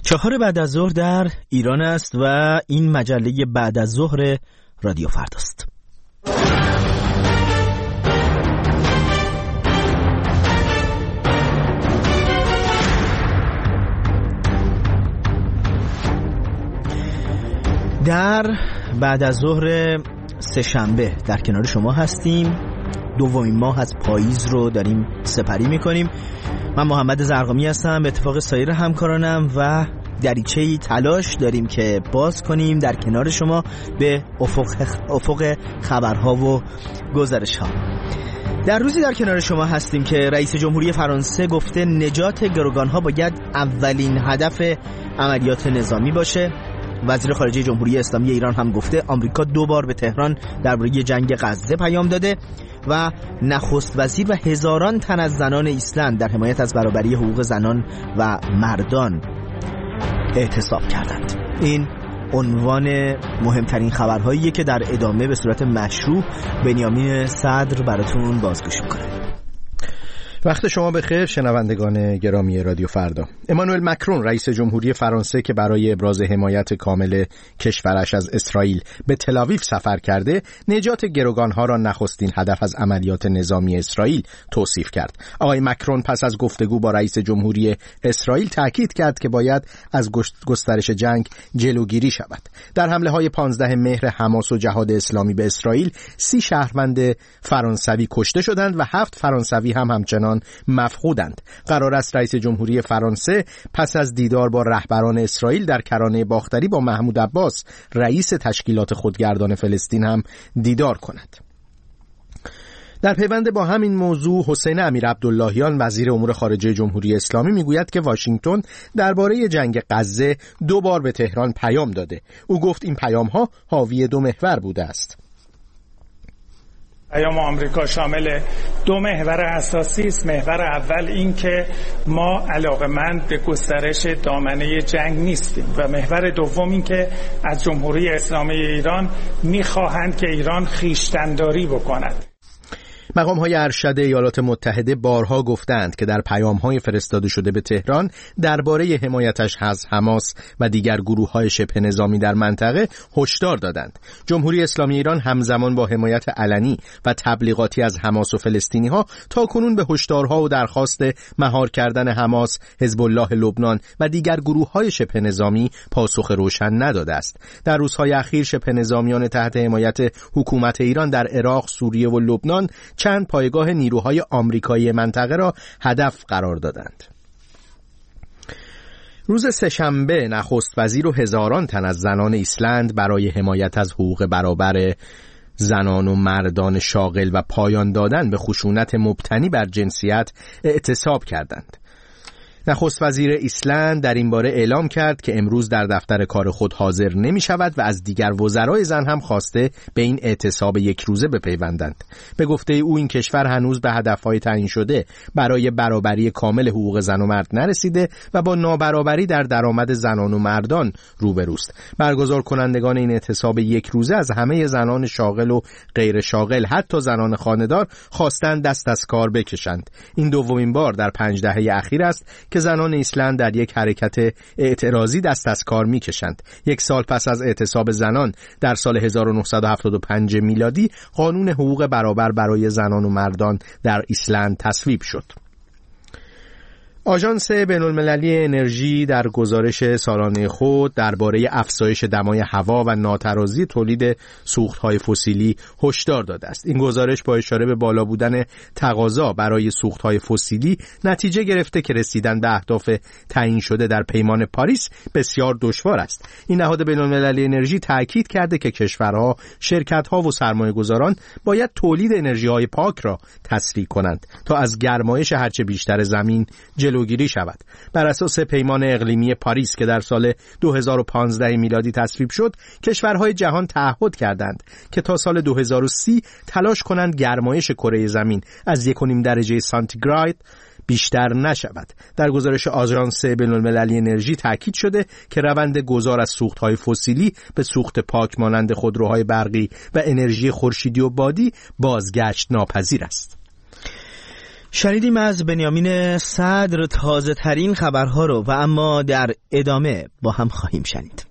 4 بعد از ظهر در ایران است و این مجله بعد از ظهر رادیو فرداست. در بعد از ظهر سه‌شنبه در کنار شما هستیم. دومین ماه از پاییز رو داریم سپری میکنیم. من محمد زرقامی هستم به اتفاق سایر همکارانم و دریچه‌ای تلاش داریم که باز کنیم در کنار شما به افق خبرها و گزارش‌ها. در روزی در کنار شما هستیم که رئیس جمهوری فرانسه گفته نجات گروگان‌ها باید اولین هدف عملیات نظامی باشه. وزیر خارجه جمهوری اسلامی ایران هم گفته آمریکا 2 بار به تهران درباره جنگ غزه پیام داده و نخست وزیر و هزاران تن از زنان ایسلند در حمایت از برابری حقوق زنان و مردان اعتصاب کردند. این عنوان مهمترین خبرهاییه که در ادامه به صورت مشروع بنیامین صدر براتون بازگوش میکنه. وقت شما بخیر شنوندگان گرامی رادیو فردا. امانوئل مکرون رئیس جمهوری فرانسه که برای ابراز حمایت کامل کشورش از اسرائیل به تل‌آویو سفر کرده، نجات گروگانها را نخستین هدف از عملیات نظامی اسرائیل توصیف کرد. آقای مکرون پس از گفتگو با رئیس جمهوری اسرائیل تاکید کرد که باید از گسترش جنگ جلوگیری شود. در حمله‌های 15 مهر حماس و جهاد اسلامی به اسرائیل 30 شهروند فرانسوی کشته شدند و 7 فرانسوی هم همچنان مفقودند. قرار است رئیس جمهوری فرانسه پس از دیدار با رهبران اسرائیل در کرانه باختری با محمود عباس رئیس تشکیلات خودگردان فلسطین هم دیدار کند. در پیوند با همین موضوع حسین امیرعبداللهیان وزیر امور خارجه جمهوری اسلامی میگوید که واشنگتن درباره جنگ غزه 2 بار به تهران پیام داده. او گفت این پیام‌ها حاوی 2 محور بوده است. پیام آمریکا شامل 2 محور اساسی است. محور اول این که ما علاقه‌مند به گسترش دامنه جنگ نیستیم و محور دوم این که از جمهوری اسلامی ایران می‌خواهند که ایران خویشتن‌داری بکند. مقام‌های ارشد ایالات متحده بارها گفتند که در پیام‌های فرستاده شده به تهران درباره حمایتش از حماس و دیگر گروه‌های شبه نظامی در منطقه هشدار دادند. جمهوری اسلامی ایران همزمان با حمایت علنی و تبلیغاتی از حماس و فلسطینی‌ها تاکنون به هشدارها و درخواست مهار کردن حماس، حزب الله لبنان و دیگر گروه‌های شبه نظامی پاسخ روشن نداده است. در روزهای اخیر شبه نظامیان تحت حمایت حکومت ایران در عراق، سوریه و لبنان چند پایگاه نیروهای آمریکایی منطقه را هدف قرار دادند. روز سه‌شنبه نخست وزیر و هزاران تن از زنان ایسلند برای حمایت از حقوق برابر زنان و مردان شاغل و پایان دادن به خشونت مبتنی بر جنسیت اعتصاب کردند. نخست وزیر ایسلند در این باره اعلام کرد که امروز در دفتر کار خود حاضر نمی شود و از دیگر وزرای زن هم خواسته به این اعتصاب 1 روزه بپیوندند. به گفته او این کشور هنوز به هدفهای تعیین شده برای برابری کامل حقوق زن و مرد نرسیده و با نابرابری در درآمد زنان و مردان روبروست. برگزار کنندگان این اعتصاب 1 روزه از همه زنان شاغل و غیر شاغل حتی زنان خانه‌دار خواستند دست از کار بکشند. این دومین بار در 5 دهه اخیر است که زنان ایسلند در یک حرکت اعتراضی دست از کار می‌کشند. 1 سال پس از اعتصاب زنان در سال 1975 میلادی قانون حقوق برابر برای زنان و مردان در ایسلند تصویب شد. آژانس بین‌المللی انرژی در گزارش سالانه خود درباره افزایش دمای هوا و ناترازی تولید سوخت‌های فسیلی هشدار داده است. این گزارش با اشاره به بالا بودن تقاضا برای سوخت‌های فسیلی نتیجه گرفته که رسیدن به اهداف تعیین شده در پیمان پاریس بسیار دشوار است. این نهاد بین‌المللی انرژی تاکید کرده که کشورها، شرکت‌ها و سرمایه‌گذاران باید تولید انرژی‌های پاک را تسریع کنند تا از گرمایش هرچه بیشتر زمین جلوگیری شود. بر اساس پیمان اقلیمی پاریس که در سال 2015 میلادی تصویب شد، کشورهای جهان تعهد کردند که تا سال 2030 تلاش کنند گرمایش کره زمین از 1.5 درجه سانتیگراد بیشتر نشود. در گزارش آژانس بین‌المللی انرژی تاکید شده که روند گذار از سوخت‌های فسیلی به سوخت پاک مانند خودروهای برقی و انرژی خورشیدی و بادی بازگشت ناپذیر است. شنیدیم از بنیامین صدر تازه ترین خبرها رو و اما در ادامه با هم خواهیم شنید.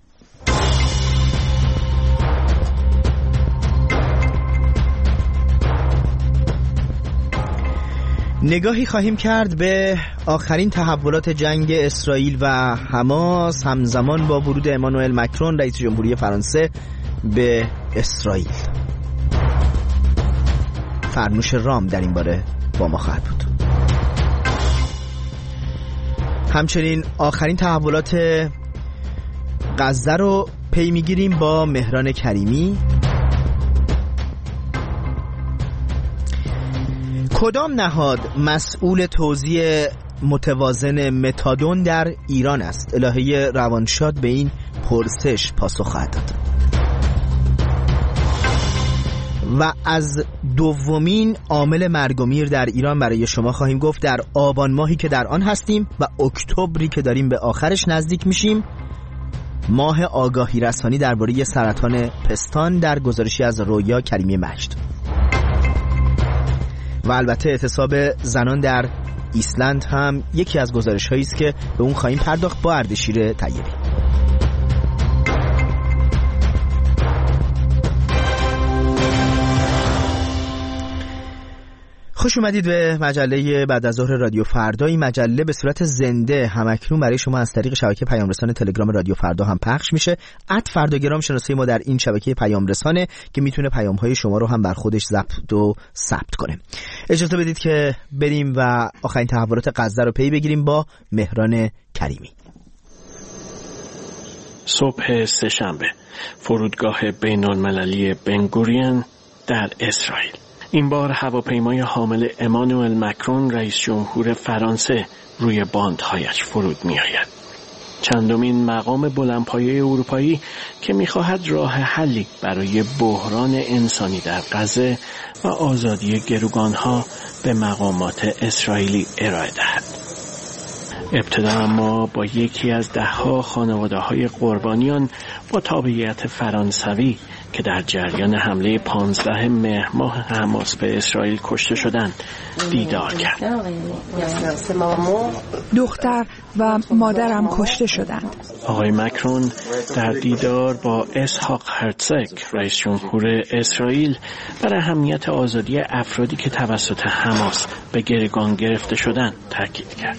نگاهی خواهیم کرد به آخرین تحولات جنگ اسرائیل و حماس همزمان با ورود امانوئل مکرون رئیس جمهوری فرانسه به اسرائیل. فرموش رام در این باره با ما خواهد بود. همچنین آخرین تحولات غزه رو پی میگیریم با مهران کریمی. کدام نهاد مسئول توزیع متوازن متادون در ایران است؟ الهه روانشاد به این پرسش پاسخ خواهد داد. و از دومین عامل مرگ و میر در ایران برای شما خواهیم گفت در آبان ماهی که در آن هستیم و اکتبری که داریم به آخرش نزدیک میشیم. ماه آگاهی رسانی درباره سرطان پستان در گزارشی از رویا کریمی مجد. و البته اعتصاب زنان در ایسلند هم یکی از گزارش هایی است که به اون خواهیم پرداخت با اردشیر طیبی. خوش اومدید به مجله بعد از ظهر رادیو فردا. این مجله به صورت زنده همکنون برای شما از طریق شبکه پیام رسان تلگرام رادیو فردا هم پخش میشه. @فرداگرام شناسه ما در این شبکه پیام رسانه که میتونه پیام های شما رو هم بر خودش ضبط و ثبت کنه. اجازه بدید که بریم و آخرین تحولات غزه رو پی بگیریم با مهران کریمی. صبح سه‌شنبه فرودگاه بین‌المللی بنگوریون در اسرائیل. این بار هواپیمای حامل امانوئل مکرون رئیس جمهور فرانسه روی باندهایش فرود می آید. چندمین مقام بلندپایه اروپایی که می خواهد راه حلی برای بحران انسانی در غزه و آزادی گروگانها به مقامات اسرائیلی ارائه دهد. ابتدا اما با یکی از دهها خانواده‌های قربانیان با تابعیت فرانسوی که در جریان حمله 15 مهر ماه حماس به اسرائیل کشته شدند دیدار کرد. دختر و مادرم کشته شدند. آقای مکرون در دیدار با اسحاق هرتزگ رئیس جمهور اسرائیل بر اهمیت آزادی افرادی که توسط حماس به گروگان گرفته شدند تاکید کرد.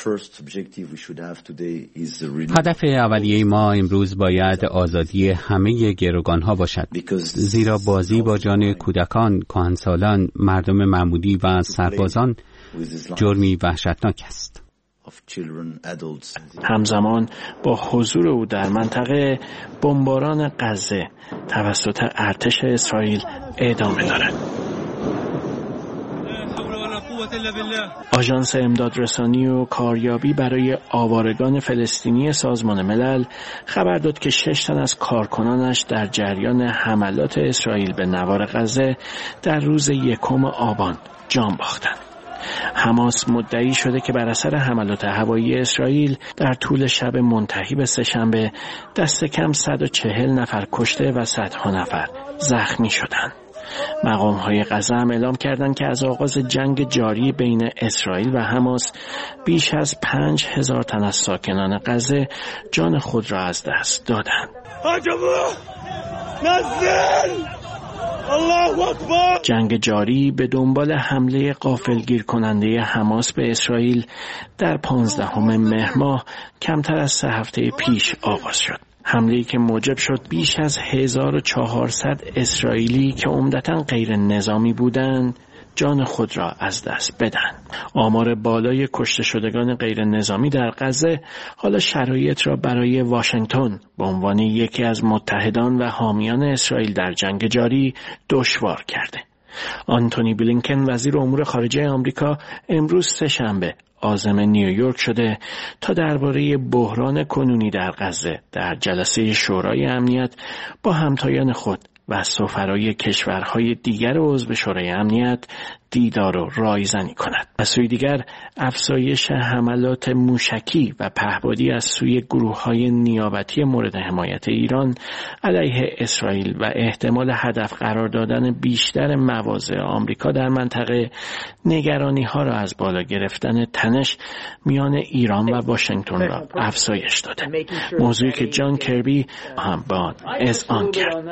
هدف اولیه ما امروز باید آزادی همه گروگانها باشد، زیرا بازی با جان کودکان، کهنسالان، مردم معمولی و سربازان جرمی وحشتناک است. همزمان با حضور او در منطقه، بمباران غزه توسط ارتش اسرائیل ادامه دارد. آژانس امدادرسانی و کاریابی برای آوارگان فلسطینی سازمان ملل خبر داد که 6 تن از کارکنانش در جریان حملات اسرائیل به نوار غزه در روز 1 آبان جان باختند. حماس مدعی شده که بر اثر حملات هوایی اسرائیل در طول شب منتهی به سه‌شنبه دست کم 140 نفر کشته و صدها نفر زخمی شدند. مقام‌های غزه هم اعلام کردند که از آغاز جنگ جاری بین اسرائیل و حماس بیش از 5000 تن از ساکنان غزه جان خود را از دست دادند. جنگ جاری به دنبال حمله غافلگیر کننده حماس به اسرائیل در 15 مهر ماه کمتر از 3 هفته پیش آغاز شد. حمله‌ای که موجب شد بیش از 1400 اسرائیلی که عمدتاً غیر نظامی بودند جان خود را از دست بدن. آمار بالای کشته شدگان غیر نظامی در غزه حالا شرایط را برای واشنگتن به عنوان یکی از متحدان و حامیان اسرائیل در جنگ جاری دشوار کرده. آنتونی بلینکن وزیر امور خارجه آمریکا امروز سه‌شنبه عازم نیویورک شده تا درباره بحران کنونی در غزه در جلسه شورای امنیت با همتایان خود و سفرای کشورهای دیگر عضو شورای امنیت دیدار و رایزنی کند. از سوی دیگر افزایش حملات موشکی و پهپادی از سوی گروه‌های نیابتی مورد حمایت ایران علیه اسرائیل و احتمال هدف قرار دادن بیشتر مواضع آمریکا در منطقه نگرانی‌ها را از بالا گرفتن تنش میان ایران و واشنگتن را افزایش داده. موضوعی که جان کربی هم با آن اذعان کرد.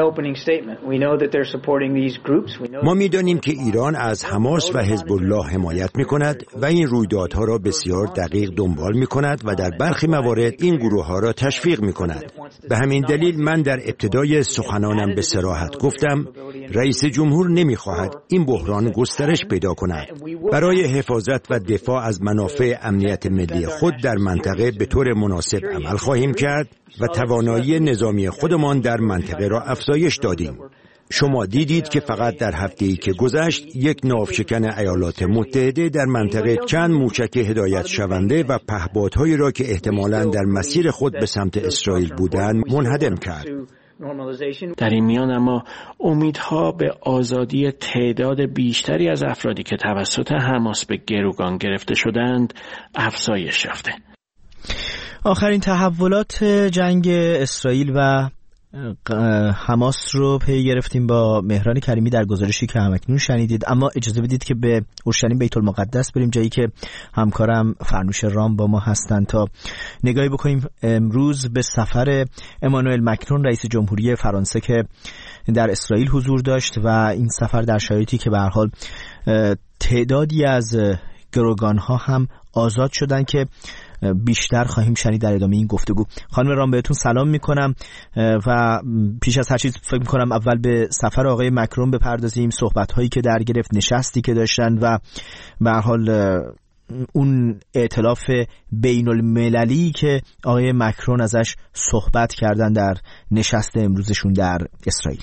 ما می‌دانیم که ایران از حماس و حزب الله حمایت می‌کند و این رویدادها را بسیار دقیق دنبال می‌کند و در برخی موارد این گروه‌ها را تشویق می‌کند. به همین دلیل من در ابتدای سخنانم به صراحت گفتم رئیس جمهور نمی‌خواهد این بحران گسترش پیدا کند. برای حفاظت و دفاع از منافع امنیت ملی خود در منطقه به طور مناسب عمل خواهیم کرد و توانایی نظامی خودمان در منطقه را افزایش دادیم. شما دیدید که فقط در هفته‌ای که گذشت یک ناوشکن ایالات متحده در منطقه چند موشک هدایت شونده و پهپادهایی را که احتمالاً در مسیر خود به سمت اسرائیل بودند منهدم کرد. در این میان اما امیدها به آزادی تعداد بیشتری از افرادی که توسط حماس به گروگان گرفته شدند افزایش یافته. آخرین تحولات جنگ اسرائیل و حماس رو پی گرفتیم با مهران کریمی در گزارشی که همکنون شنیدید، اما اجازه بدید که به اورشلیم بیت المقدس بریم، جایی که همکارم فرنوش رام با ما هستند تا نگاهی بکنیم امروز به سفر امانوئل مکرون رئیس جمهوری فرانسه که در اسرائیل حضور داشت و این سفر در شرایطی که به هر حال تعدادی از گروگان‌ها هم آزاد شدن که بیشتر خواهیم شنید در ادامه این گفتگو. خانم رام بهتون سلام میکنم و پیش از هر چیز فکر میکنم اول به سفر آقای مکرون بپردازیم، صحبت‌هایی که در گرفت، نشستی که داشتن و به هر حال اون ائتلاف بین المللی که آقای مکرون ازش صحبت کردن در نشست امروزشون در اسرائیل.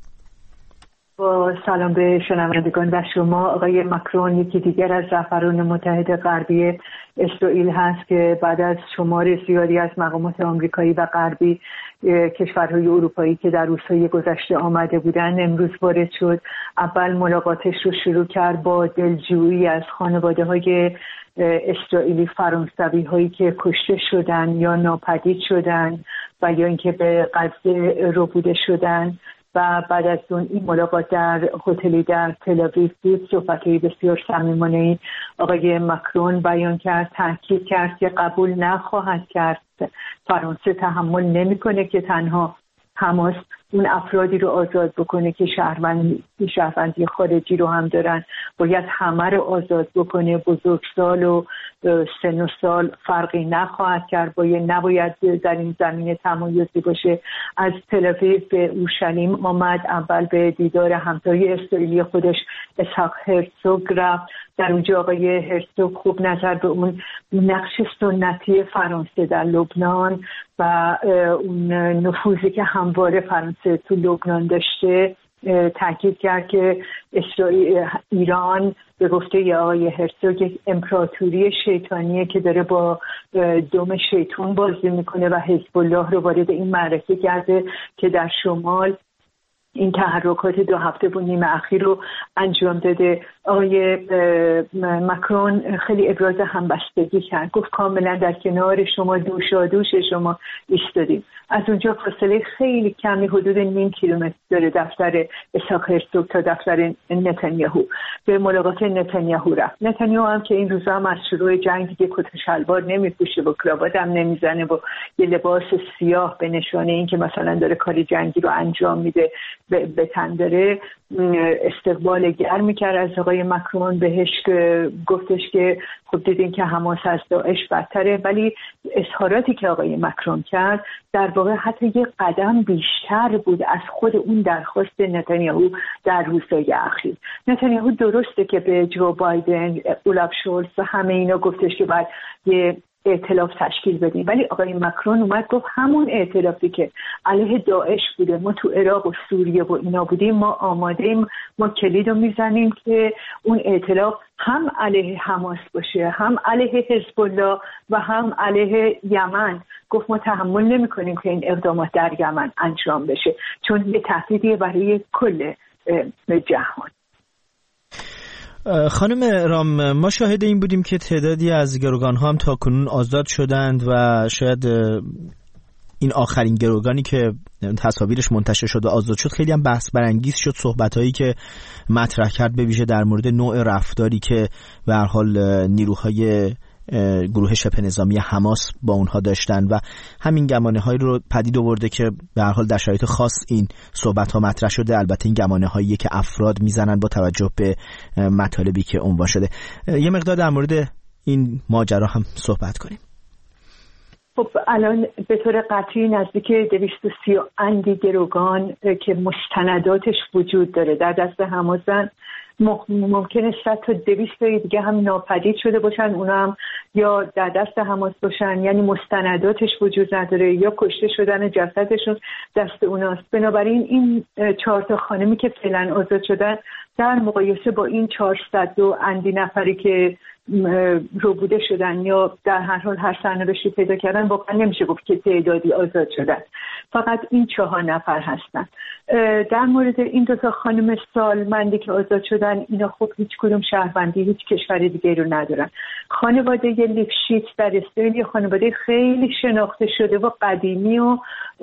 با سلام به شنوندگان و شما. آقای مکرون یکی دیگر از رهبران متحد غربی اسرائیل هست که بعد از شمار زیادی از مقامات آمریکایی و غربی کشورهای اروپایی که در روزهای گذشته آمده بودند امروز وارد شد. اول ملاقاتش رو شروع کرد با دلجویی از خانواده‌های اسرائیلی فرانسوی هایی که کشته شدن یا ناپدید شدن و یا اینکه به غزه ربوده شدن و بعد از اون این ملاقات در هتلی در تل‌آویو بود. صحبت‌های بسیار صمیمانه آقای مکرون بیان کرد، تاکید کرد که قبول نخواهد کرد، فرانسه تحمل نمی‌کنه که تنها حماس اون افرادی رو آزاد بکنه که شهروندی خارجی رو هم دارن، باید همه رو آزاد بکنه. بزرگسال و سن و سال فرقی نخواهد کرد، نباید در این زمینه تمایزی باشه. از تل‌آویو به اورشلیم آمد، اول به دیدار همتای اسرائیلی خودش اسحاق هرزوگ رفت. در اونجا آقای هرزوگ خوب نظر به اون نقش سنتی فرانسه در لبنان و اون نفوذی که همواره فرانسه تو لبنان داشته تاکید کرد که ایران به گفته آقای هرزوگ یک امپراتوری شیطانیه که داره با دم شیطان بازی میکنه و حزب الله رو وارد این معرکه کرده که در شمال این تحرکات 2 هفته و نیم اخیر رو انجام داده. آقای مکرون خیلی ابراز همبستگی کرد، گفت کاملا در کنار شما، دوشادوش شما ایستادیم. از اونجا فاصله خیلی کمی حدود 0.5 کیلومتر داره دفتر اسحاق هرزوگ تا دفتر نتانیاهو. به ملاقات نتانیاهو رفت. نتانیاهو هم که این روزا هم از شروع جنگ دیگه کت و شلوار نمیپوشه و کراوات هم نمیزنه و یه لباس سیاه به نشانه این که مثلا داره کاری جنگی رو انجام میده به تن داره. استقبال گرمی کرد از آقای مکرون، بهش گفتش که خب دیدین که حماس از داعش بدتره، ولی اظهاراتی که آقای مکرون کرد در واقع حتی یه قدم بیشتر بود از خود اون درخواست نتانیاهو در روزهای اخیر. نتانیاهو درسته که به جو بایدن، اولاف شولز و همه اینا گفتش که باید یه ائتلاف تشکیل بدیم، ولی آقای مکرون اومد گفت همون ائتلافی که علیه داعش بوده، ما تو عراق و سوریه و اینا بودیم، ما آماده‌ایم، ما کلیدو میزنیم که اون ائتلاف هم علیه حماس باشه، هم علیه حزب الله و هم علیه یمن. گفت ما تحمل نمی‌کنیم که این اقدامات در یمن انجام بشه، چون یه تهدیدیه برای کل جهان. خانم رام، ما شاهد این بودیم که تعدادی از گروگان‌ها هم تا کنون آزاد شدند و شاید این آخرین گروگانی که تصاویرش منتشر شد و آزاد شد خیلی هم بحث برانگیز شد. صحبتایی که مطرح کرد به ویژه در مورد نوع رفتاری که به هر حال نیروهای گروه شبه نظامی حماس با اونها داشتن و همین گمانه‌هایی رو پدید آورده که به هر حال در شرایط خاص این صحبت‌ها مطرح شده. البته این گمانه‌هایی که افراد میزنن با توجه به مطالبی که عنوان شده. یه مقدار در مورد این ماجرا هم صحبت کنیم. خب الان به طور قطعی نزدیک 230 اندی گروگان که مستنداتش وجود داره در دست حماسن. ممکنه 100 تا 200 تا دیگه هم ناپدید شده باشن، اونا هم یا در دست حماس باشن، یعنی مستنداتش وجود نداره یا کشته شدن جسدشون دست اوناست. بنابراین این 4 تا خانمی که فعلا آزاد شدن در مقایسه با این 402 اندی نفری که ربوده شدن یا در هر حال هر سرنوشتی پیدا کردن واقعا نمیشه گفت که تعدادی آزاد شدن. فقط این 4 نفر هستن. در مورد این 2 تا خانم سالمندی که آزاد شدن، اینا خب هیچ کدوم شهروندی هیچ کشور دیگه رو ندارن. خانواده لیفشیت در اسرائیل خانواده خیلی شناخته شده و قدیمی و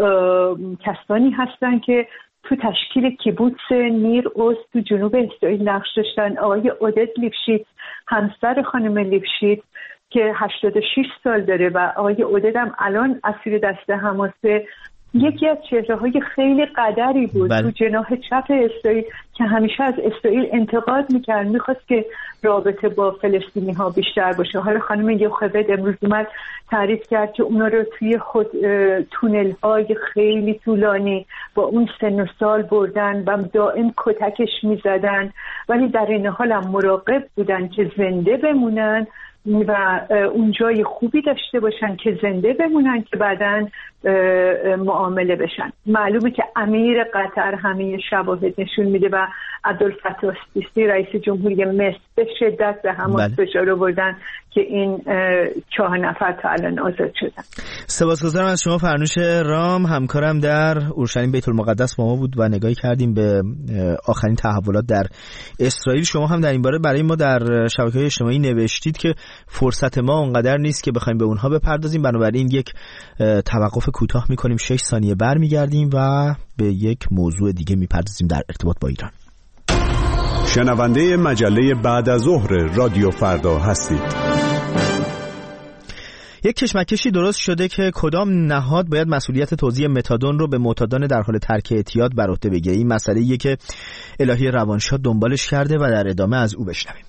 کسانی هستن که تو تشکیل کیبوتس نیر اوز تو جنوب اسرائیل نقش داشتن. آقای عودت لیفشیت همسر خانم لیفشیت که 86 سال داره و آقای عودت هم الان اسیر دست حماسه، یکی از چهره‌های خیلی قدری بود تو جناح چپ اسرائیل که همیشه از اسرائیل انتقاد میکرد، میخواست که رابطه با فلسطینی ها بیشتر باشه. حالا خانم یوخوید امروز اومد تعریف کرد که اونا رو توی تونل های خیلی طولانی با اون سن و سال بردن و دائم کتکش میزدن، ولی در این حال هم مراقب بودن که زنده بمونن و اون جای خوبی داشته باشن که زنده بمونن که بعداً معامله بشن. معلومه که امیر قطر همه شواهد نشون میده و عبدالفتاح السیسی رئیس جمهوری مصر به شدت به حماس فشار آوردن که این 4 نفر تا الان آزاد شدن. سپاسگزارم از شما فرنوش رام، همکارم در اورشلیم بیت المقدس با ما بود و نگاهی کردیم به آخرین تحولات در اسرائیل. شما هم در این باره برای ما در شبکه‌های اجتماعی نوشتید که فرصت ما اونقدر نیست که بخوایم به اونها بپردازیم، بنابراین یک توقف کوتاه می‌کنیم، 6 ثانیه برمیگردیم و به یک موضوع دیگه می‌پردازیم در ارتباط با ایران. شنونده مجله بعد از ظهر رادیو فردا هستید. یک کشمکشی درست شده که کدام نهاد باید مسئولیت توزیع متادون رو به معتادان در حال ترک اعتیاد بر عهده بگیره. این مسئله‌ایه که الهی روانشاد دنبالش کرده و در ادامه از او بشنویم.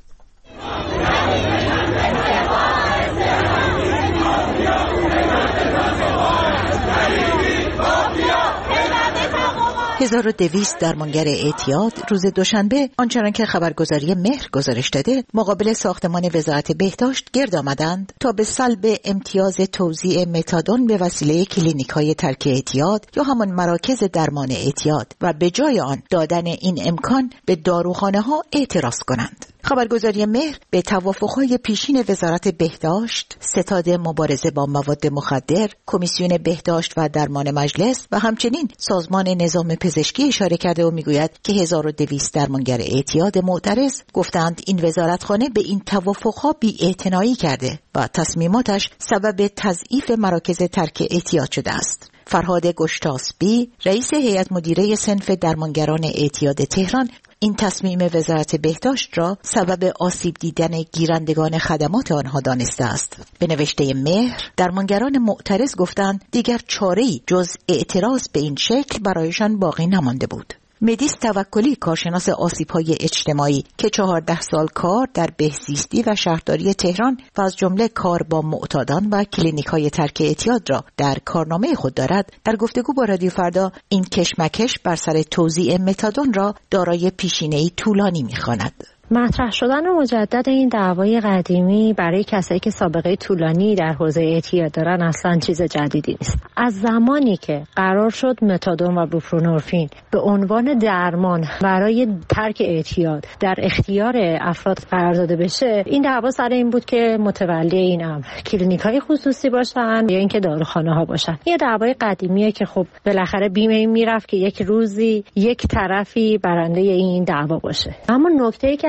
1200 درمانگر اعتیاد روز دوشنبه آنچنان که خبرگزاری مهر گزارش داده مقابل ساختمان وزارت بهداشت گرد آمدند تا به سلب امتیاز توزیع متادون به وسیله کلینیک‌های ترک اعتیاد یا همان مراکز درمان اعتیاد و به جای آن دادن این امکان به داروخانه‌ها اعتراض کنند. خبرگزاری مهر به توافق‌های پیشین وزارت بهداشت، ستاد مبارزه با مواد مخدر، کمیسیون بهداشت و درمان مجلس و همچنین سازمان نظام پزشکی اشاره کرده و میگوید که 1200 درمانگر اعتیاد معترض گفتند این وزارتخانه به این توافق‌ها بی‌اعتنایی کرده و تصمیماتش سبب تضعیف مراکز ترک اعتیاد شده است. فرهاد گشتاسبی، رئیس هیئت مدیره صنف درمانگران اعتیاد تهران، این تصمیم وزارت بهداشت را سبب آسیب دیدن گیرندگان خدمات آنها دانسته است. به نوشته مهر، درمانگران معترض گفتند دیگر چاره‌ای جز اعتراض به این شکل برایشان باقی نمانده بود. مدیس توکلی، کارشناس آسیب‌های اجتماعی که 14 سال کار در بهزیستی و شهرداری تهران و از جمله کار با معتادان و کلینیک‌های ترک اعتیاد را در کارنامه خود دارد، در گفتگو با رادیو فردا این کشمکش بر سر توزیع متادون را دارای پیشینه‌ای طولانی می‌خواند. مطرح شدن مجدد این دعوای قدیمی برای کسایی که سابقه طولانی در حوزه اعتیاد دارن اصلا چیز جدیدی نیست. از زمانی که قرار شد متادون و بوپرونورفین به عنوان درمان برای ترک اعتیاد در اختیار افراد قرار داده بشه، این دعوا سر این بود که متولی این امر کلینیک‌های خصوصی باشن یا اینکه داروخانه‌ها باشن. یه دعوای قدیمیه که خب بالاخره بیمه این میرفت که یک روزی یک طرفی برنده این دعوا باشه. اما نکته‌ای که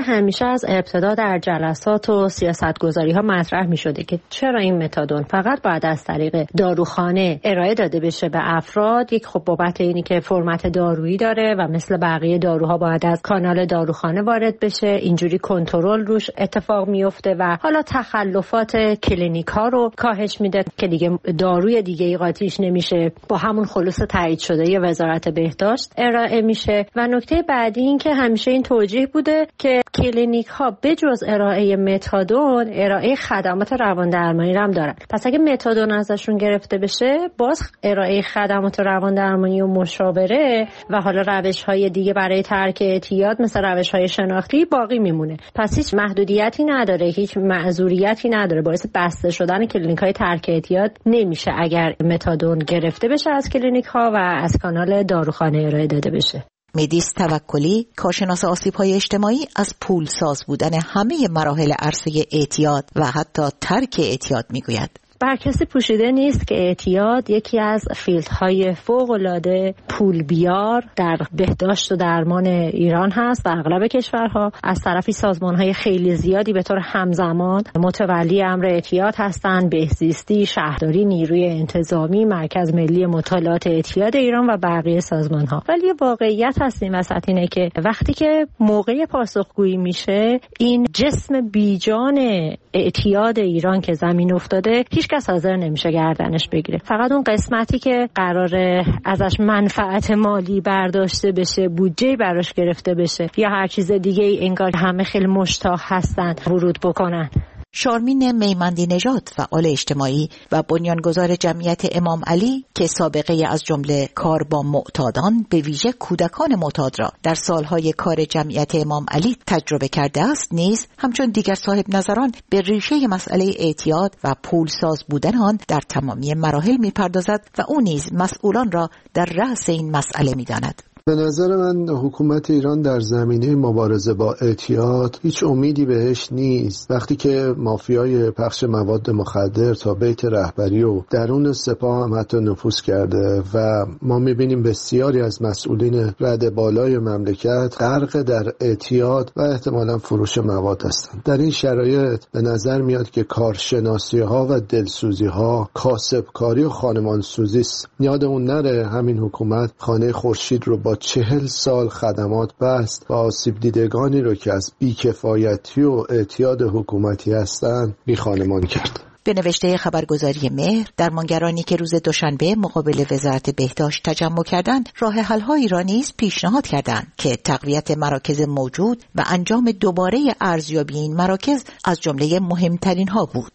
همیشه از ابتدا در جلسات و سیاستگذاری ها مطرح می شده که چرا این متادون فقط باید از طریق داروخانه ارائه داده بشه به افراد. یک خب بابت اینی که فرمت دارویی داره و مثل بقیه داروها باید از کانال داروخانه وارد بشه، اینجوری کنترل روش اتفاق میفته و حالا تخلفات کلینیک ها رو کاهش میده که دیگه داروی دیگه ای قاطیش نمیشه، با همون خلوص تایید شده ی وزارت بهداشت ارائه میشه. و نکته بعدی این که همیشه این توجیه بوده که کلینیک ها بجز ارائه متادون ارائه خدمات رواندرمانی هم دارن. پس اگه متادون ازشون گرفته بشه، باز ارائه خدمات رواندرمانی و مشاوره و حالا روش‌های دیگه برای ترک اعتیاد مثل روش‌های شناختی باقی میمونه. پس هیچ محدودیتی نداره، هیچ معذوریتی نداره. باعث بسته شدن کلینیک‌های ترک اعتیاد نمیشه اگر متادون گرفته بشه از کلینیک‌ها و از کانال داروخانه ارائه داده بشه. مهدیس توکلی، کارشناس آسیب‌های اجتماعی، از پولساز بودن همه مراحل عرصه اعتیاد و حتی ترک اعتیاد میگوید. بر کسی پوشیده نیست که اعتیاد یکی از فیلدهای فوق‌العاده پول بیار در بهداشت و درمان ایران هست و اغلب کشورها. از طرفی سازمان‌های خیلی زیادی به طور همزمان متولی امر اعتیاد هستند: بهزیستی، شهرداری، نیروی انتظامی، مرکز ملی مطالعات اعتیاد ایران و بقیه سازمان‌ها. ولی واقعیت هست این وسط اینه که وقتی که موقع پاسخگویی میشه، این جسم بیجان اعتیاد ایران که زمین افتاده هیچ کس حاضر نمیشه گردنش بگیره. فقط اون قسمتی که قراره ازش منفعت مالی برداشته بشه، بودجه براش گرفته بشه یا هر چیز دیگه ای، انگار همه خیلی مشتاق هستن ورود بکنن. شارمین میمندی نژاد، فعال اجتماعی و بنیانگذار جمعیت امام علی که سابقه از جمله کار با معتادان، به ویژه کودکان معتاد را در سالهای کار جمعیت امام علی تجربه کرده است، نیز همچون دیگر صاحب نظران به ریشه مسئله اعتیاد و پولساز بودن آن در تمامی مراحل می‌پردازد و او نیز مسئولان را در رأس این مسئله می‌داند. به نظر من حکومت ایران در زمینه مبارزه با اعتیاد هیچ امیدی بهش نیست. وقتی که مافیای پخش مواد مخدر تا بیت رهبری و درون سپاه هم حتی نفوذ کرده و ما میبینیم بسیاری از مسئولین رده بالای مملکت غرق در اعتیاد و احتمالاً فروش مواد هستند. در این شرایط به نظر میاد که کارشناسی ها و دلسوزی ها کاسبکاری و خانمانسوزی است. یادمون نره همین حکومت خانه خورشید رو با 40 سال خدمات بست و آسیب دیدگانی رو که از بیکفایتی و اعتیاد حکومتی هستند بیخانمان کرد. به نوشته خبرگزاری مهر، درمانگرانی که روز دوشنبه مقابل وزارت بهداشت تجمع کردند، راه حل‌هایی را نیز پیشنهاد کردند که تقویت مراکز موجود و انجام دوباره ارزیابی این مراکز از جمله مهمترین ها بود.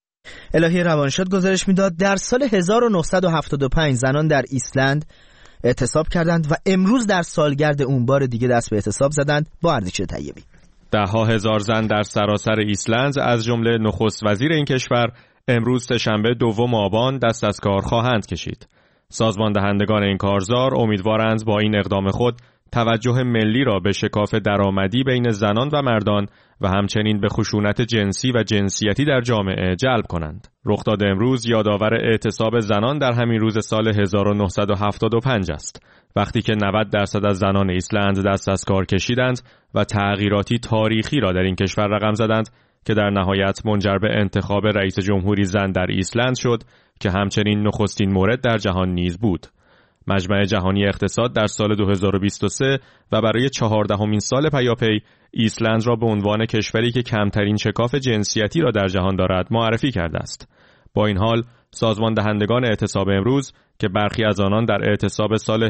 الهی روانشاد گزارش میداد در سال 1975 زنان در ایسلند اعتصاب کردند و امروز در سالگرد اون بار دیگه دست به اعتصاب زدند. با اردیچ طیبی. ده‌ها هزار زن در سراسر ایسلند از جمله نخست وزیر این کشور امروز سه‌شنبه 2 آبان دست از کار خواهند کشید. سازمان دهندگان این کارزار امیدوارند با این اقدام خود توجه ملی را به شکاف درآمدی بین زنان و مردان و همچنین به خشونت جنسی و جنسیتی در جامعه جلب کنند. رخداد امروز یادآور اعتصاب زنان در همین روز سال 1975 است، وقتی که 90% از زنان ایسلند دست از کار کشیدند و تغییراتی تاریخی را در این کشور رقم زدند که در نهایت منجر به انتخاب رئیس جمهوری زن در ایسلند شد که همچنین نخستین مورد در جهان نیز بود. مجمع جهانی اقتصاد در سال 2023 و برای 14مین سال پیاپی ایسلند را به عنوان کشوری که کمترین شکاف جنسیتی را در جهان دارد معرفی کرده است. با این حال سازمان دهندگان اعتصاب امروز که برخی از آنان در اعتصاب سال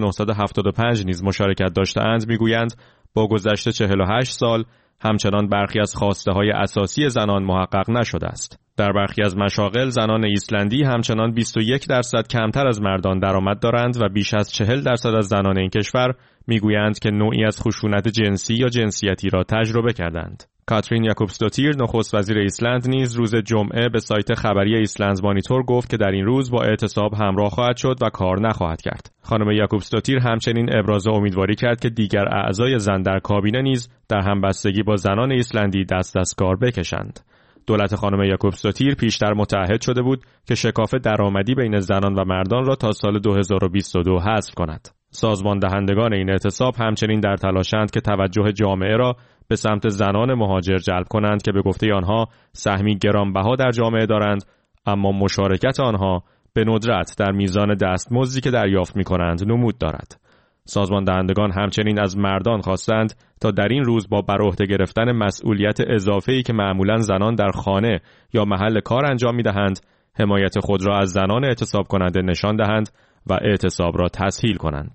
1975 نیز مشارکت داشته‌اند میگویند با گذشت 48 سال همچنان برخی از خواسته‌های اساسی زنان محقق نشده است. در برخی از مشاغل زنان ایسلندی همچنان 21% کمتر از مردان درآمد دارند و بیش از 40% از زنان این کشور میگویند که نوعی از خشونت جنسی یا جنسیتی را تجربه کردند. کاترین یاکوبسدوتیر نخست وزیر ایسلند نیز روز جمعه به سایت خبری ایسلند مانیتور گفت که در این روز با اعتصاب همراه خواهد شد و کار نخواهد کرد. خانم یاکوبسدوتیر همچنین ابراز امیدواری کرد که دیگر اعضای زن در کابینه نیز در همبستگی با زنان ایسلندی دست از کار بکشند. دولت خانم یاکوبسدوتیر پیشتر متعهد شده بود که شکاف درآمدی بین زنان و مردان را تا سال 2022 حذف کند. سازمان دهندگان این اعتصاب همچنین در تلاشند که توجه جامعه را به سمت زنان مهاجر جلب کنند که به گفته آنها سهمی گرانبها در جامعه دارند، اما مشارکت آنها به ندرت در میزان دستمزدی که دریافت می‌کنند نمود دارد. سازمان دهندگان همچنین از مردان خواستند تا در این روز با بر عهده گرفتن مسئولیت اضافه‌ای که معمولاً زنان در خانه یا محل کار انجام می‌دهند، حمایت خود را از زنان اعتصاب کننده نشان دهند و اعتصاب را تسهیل کنند.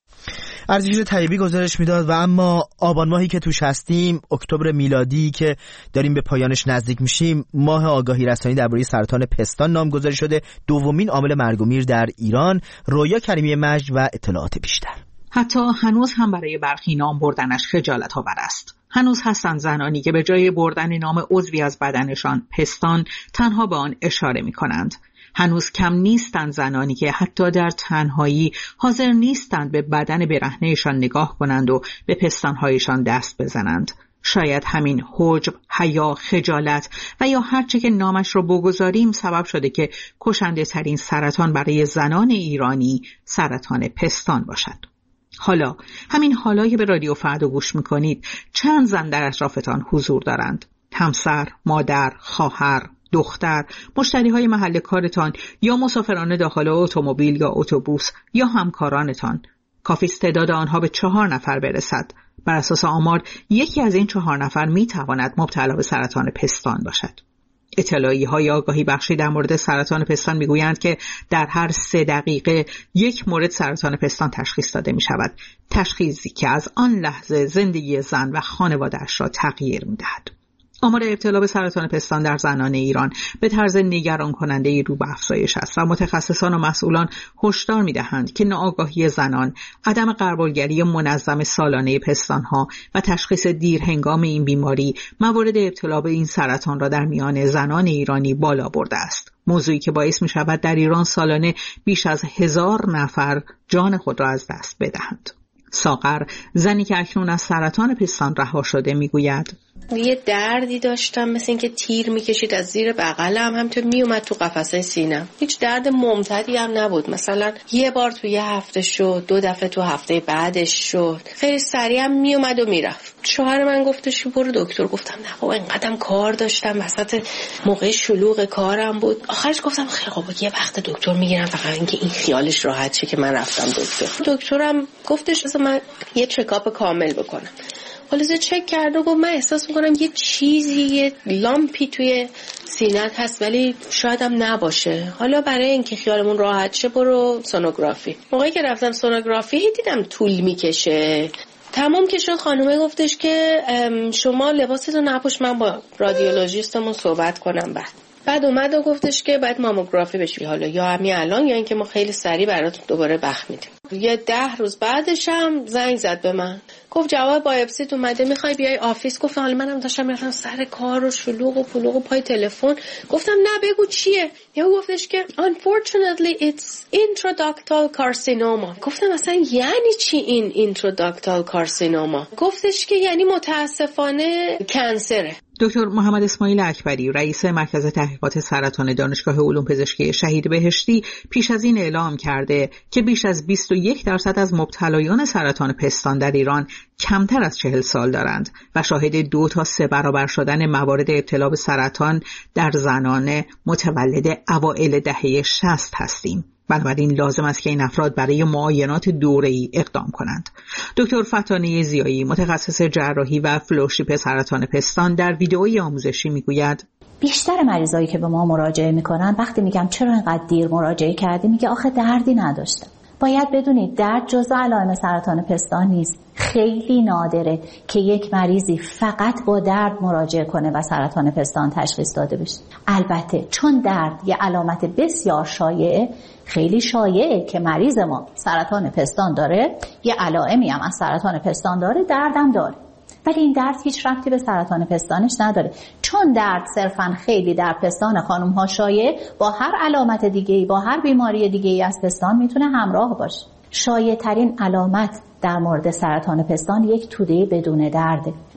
ارزش طیبی گزارش میداد و اما آبان ماهی که توش هستیم، اکتبر میلادی که داریم به پایانش نزدیک میشیم، ماه آگاهی رسانی درباره سرطان پستان نامگذاری شده، دومین عامل مرگ و میر در ایران. رویا کریمی مجد و اطلاعات بیشتر. حتی هنوز هم برای برخی نام بردنش خجالت آور است. هنوز هستند زنانی که به جای بردن نام عضوی از بدنشان پستان تنها به آن اشاره می کنند. هنوز کم نیستند زنانی که حتی در تنهایی حاضر نیستند به بدن برهنه‌شان نگاه کنند و به پستانهایشان دست بزنند. شاید همین حجب، حیا، خجالت و یا هر چه که نامش رو بگذاریم سبب شده که کشنده ترین سرطان برای زنان ایرانی سرطان پستان باشد. حالا همین حالا که به رادیو فردا گوش میکنید، چند زن در اطرافتان حضور دارند؟ همسر، مادر، خواهر، دختر، مشتریهای محل کارتان یا مسافران داخل اتومبیل یا اتوبوس یا همکارانتان. کافی است تعداد آنها به 4 نفر برسد. بر اساس آمار یکی از این 4 نفر میتواند مبتلا به سرطان پستان باشد. اطلاعیه‌های آگاهی بخشی در مورد سرطان پستان میگویند که در هر 3 دقیقه یک مورد سرطان پستان تشخیص داده می شود. تشخیصی که از آن لحظه زندگی زن و خانواده‌اش را تغییر می دهد. آمار ابتلا به سرطان پستان در زنان ایران به طرز نگران کننده رو به افزایش است و متخصصان و مسئولان هشدار می‌دهند که ناآگاهی زنان، عدم غربالگری منظم سالانه پستان‌ها و تشخیص دیرهنگام این بیماری موارد ابتلا به این سرطان را در میان زنان ایرانی بالا برده است. موضوعی که باعث می‌شود در ایران سالانه بیش از 1000 نفر جان خود را از دست بدهند. ساغر، زنی که اکنون از سرطان پستان رها شده، میگوید یه دردی داشتم مثل اینکه تیر میکشید از زیر بغلم، همینطور میومد تو قفسه سینم. هیچ درد ممتدی هم نبود. مثلا یه بار تو یه هفته شد، 2 دفعه تو هفته بعدش شد. خیلی سریع هم میومد و میرفت. شوهر من گفتش برو دکتر. گفتم نه بابا، اینقدرم کار داشتم، وسط موقع شلوغ کارم بود. آخرش گفتم خیلی خوب، یه وقت دکتر میگیرم، فقط اینکه این خیالش راحت شه که من رفتم دکتر. دکترم گفتش من یه چکاپ کامل بکنم. خلاصه چک کرد و گفت من احساس میکنم یه چیزی، یه لامپی توی سینت هست ولی شاید هم نباشه. حالا برای اینکه خیالمون راحت شه برو سونوگرافی. موقعی که رفتم سونوگرافی دیدم طول میکشه. تمام که شد خانومه گفتش که شما لباستو نپوش، من با رادیولوژیستمون صحبت کنم. بعد اومد و گفتش که باید ماموگرافی بشی، حالا یا همین الان یا اینکه ما خیلی سریع برات دوباره بخ میدیم. یه 10 روز بعدش هم زنگ زد به من، گفت جواب بایوپسیت اومده، میخوای بیای آفیس؟ گفتم حالا منم داشتم میرفتم سر کار و شلوغ و پلوغ و پای تلفن. گفتم نه بگو چیه؟ یهو گفتش که unfortunately it's intraductal carcinoma. گفتم اصلا یعنی چی این intraductal carcinoma؟ گفتش که یعنی متاسفانه کنسره. دکتر محمد اسماعیل اکبری، رئیس مرکز تحقیقات سرطان دانشگاه علوم پزشکی شهید بهشتی، پیش از این اعلام کرده که بیش از 21% از مبتلایان سرطان پستان در ایران کمتر از 40 سال دارند و شاهد 2 تا 3 برابر شدن موارد ابتلا به سرطان در زنان متولد اوایل دهه 60 هستیم. بنابراین لازم است که این افراد برای معاینات دوره‌ای اقدام کنند. دکتر فتانه زیایی، متخصص جراحی و فلوشیپ سرطان پستان، در ویدئوی آموزشی میگوید بیشتر مریضایی که به ما مراجعه میکنن وقتی میگم چرا اینقدر دیر مراجعه کردی، میگه آخه دردی نداشتم. باید بدونید درد جزء علائم سرطان پستان نیست. خیلی نادره که یک مریضی فقط با درد مراجعه کنه و سرطان پستان تشخیص داده بشه. البته چون درد یه علامت بسیار شایعه، خیلی شایعه که مریض ما سرطان پستان داره، یه علائمی هم از سرطان پستان داره، دردم داره، ولی این درد هیچ ربطی به سرطان پستانش نداره. چون درد صرفاً خیلی در پستان خانم ها شایع، با هر علامت دیگه‌ای، با هر بیماری دیگه‌ای از پستان میتونه همراه باشه. شایع ترین علامت در مورد سرطان پستان یک توده بدون درده.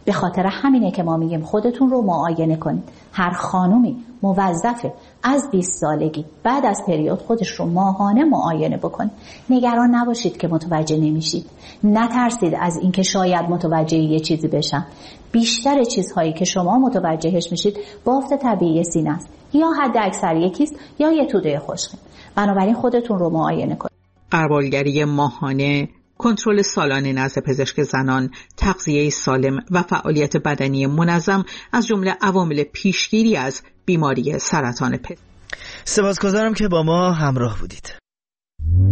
به خاطر همینه که ما میگیم خودتون رو معاینه کنید. هر خانومی موظفه از 20 سالگی بعد از پریود خودش رو ماهانه معاینه بکنه. نگران نباشید که متوجه نمیشید، نترسید از اینکه شاید متوجه یه چیزی بشن. بیشتر چیزهایی که شما متوجهش میشید بافت طبیعی سینه است، یا حد اکثر یکیست یا یه توده خشکی. بنابراین خودتون رو معاینه کنید. غربالگری ماهانه، کنترل سالانه نزد پزشک زنان، تغذیه سالم و فعالیت بدنی منظم از جمله عوامل پیشگیری از بیماری سرطان پستان. سپاسگزارم که با ما همراه بودید.